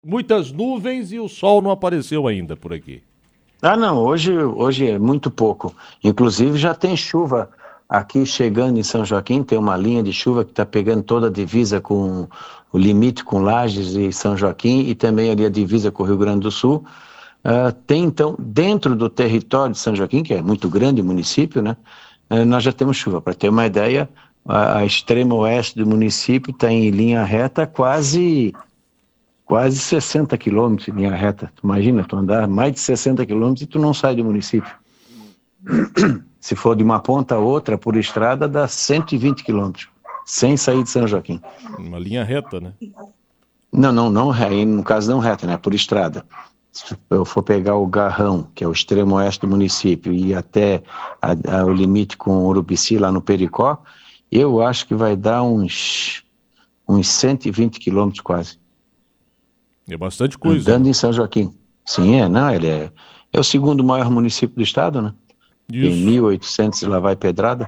Muitas nuvens e o sol não apareceu ainda por aqui. Ah, não, hoje é muito pouco. Inclusive já tem chuva aqui chegando em São Joaquim, tem uma linha de chuva que está pegando toda a divisa com o limite com Lages e São Joaquim e também ali a divisa com o Rio Grande do Sul. Tem então, dentro do território de São Joaquim, que é muito grande o município, né? Nós já temos chuva. Para ter uma ideia, a extrema oeste do município está em linha reta quase 60 quilômetros em linha reta. Tu imagina, tu andar mais de 60 quilômetros e tu não sai do município. Se for de uma ponta a outra por estrada, dá 120 quilômetros, sem sair de São Joaquim. Uma linha reta, né? Não, no caso não reta, né? Por estrada. Se eu for pegar o Garrão, que é o extremo oeste do município, e ir até o limite com Urubici, lá no Pericó, eu acho que vai dar uns 120 quilômetros quase. É bastante coisa. Andando em São Joaquim. Sim, ele é o segundo maior município do estado, né? Isso. Tem 1.800 e lá vai pedrada.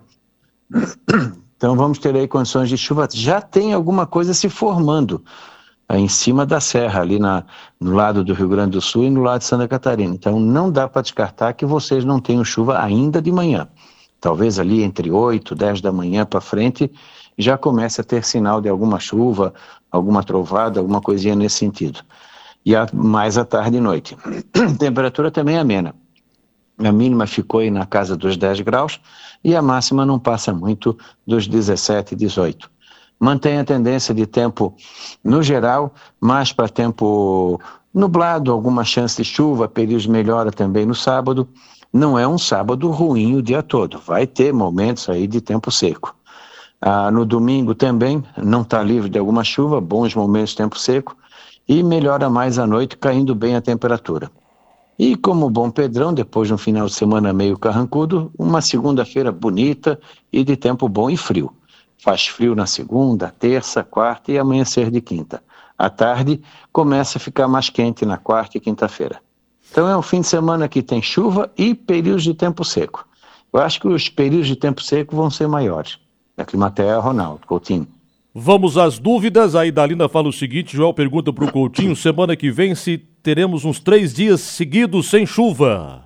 Então vamos ter aí condições de chuva. Já tem alguma coisa se formando em cima da serra, ali no lado do Rio Grande do Sul e no lado de Santa Catarina. Então não dá para descartar que vocês não tenham chuva ainda de manhã. Talvez ali entre 8, 10 da manhã para frente já comece a ter sinal de alguma chuva, alguma trovada, alguma coisinha nesse sentido. E mais à tarde e noite. Temperatura também amena. A mínima ficou aí na casa dos 10 graus e a máxima não passa muito dos 17, 18. Mantém a tendência de tempo, no geral, mais para tempo nublado, alguma chance de chuva, períodos de melhora também no sábado. Não é um sábado ruim o dia todo, vai ter momentos aí de tempo seco. No domingo também não está livre de alguma chuva, bons momentos de tempo seco e melhora mais à noite, caindo bem a temperatura. E como bom pedrão, depois de um final de semana meio carrancudo, uma segunda-feira bonita e de tempo bom e frio. Faz frio na segunda, terça, quarta e amanhecer de quinta. À tarde começa a ficar mais quente na quarta e quinta-feira. Então é um fim de semana que tem chuva e períodos de tempo seco. Eu acho que os períodos de tempo seco vão ser maiores. Da Climatea, Ronaldo Coutinho. Vamos às dúvidas. A Idalina fala o seguinte, Joel pergunta para o Coutinho, semana que vem se teremos uns 3 dias seguidos sem chuva.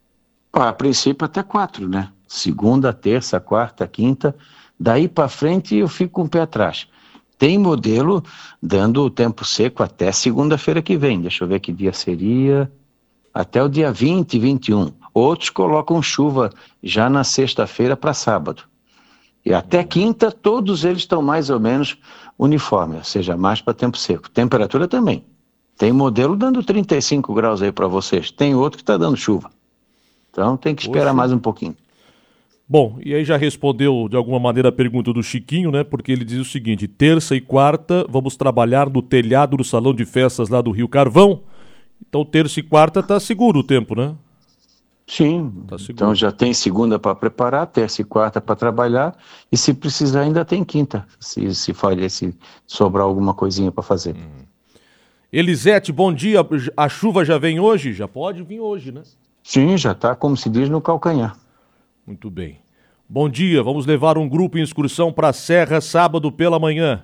A princípio até 4, né? Segunda, terça, quarta, quinta. Daí para frente eu fico com o pé atrás. Tem modelo dando o tempo seco até segunda-feira que vem. Deixa eu ver que dia seria. Até o dia 20, 21. Outros colocam chuva já na sexta-feira para sábado. E até quinta, todos eles estão mais ou menos uniformes, ou seja, mais para tempo seco. Temperatura também. Tem modelo dando 35 graus aí para vocês, tem outro que está dando chuva. Então tem que esperar mais um pouquinho. Bom, e aí já respondeu de alguma maneira a pergunta do Chiquinho, né? Porque ele diz o seguinte, terça e quarta vamos trabalhar no telhado do salão de festas lá do Rio Carvão. Então terça e quarta tá seguro o tempo, né? Sim, tá, então já tem segunda para preparar, terça e quarta para trabalhar e se precisar ainda tem quinta, se sobrar alguma coisinha para fazer. Elisete, bom dia, a chuva já vem hoje? Já pode vir hoje, né? Sim, já está, como se diz, no calcanhar. Muito bem. Bom dia, vamos levar um grupo em excursão para a Serra sábado pela manhã.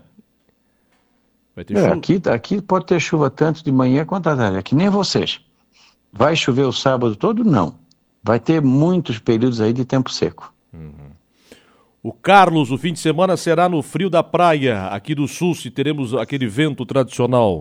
Vai ter chuva? Aqui pode ter chuva tanto de manhã quanto à tarde, que nem vocês. Vai chover o sábado todo? Não. Vai ter muitos períodos aí de tempo seco. O Carlos, o fim de semana será no frio da praia, aqui do sul, se teremos aquele vento tradicional.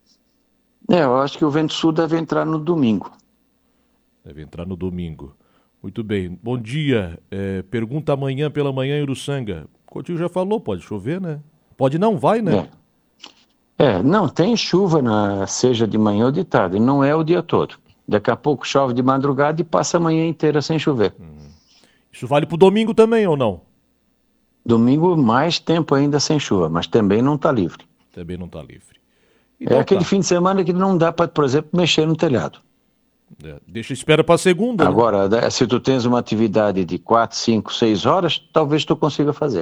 Eu acho que o vento sul deve entrar no domingo. Deve entrar no domingo. Muito bem. Bom dia. Pergunta amanhã pela manhã em Uruçanga. O Coutinho já falou, pode chover, né? Pode não, vai, né? Não, tem chuva, seja de manhã ou de tarde, não é o dia todo. Daqui a pouco chove de madrugada e passa a manhã inteira sem chover. Isso vale pro domingo também ou não? Domingo mais tempo ainda sem chuva, mas também não está livre. Também não está livre. Então, aquele fim de semana que não dá para, por exemplo, mexer no telhado. Deixa espera para segunda. Agora, né? Se tu tens uma atividade de 4, 5, 6 horas, talvez tu consiga fazer.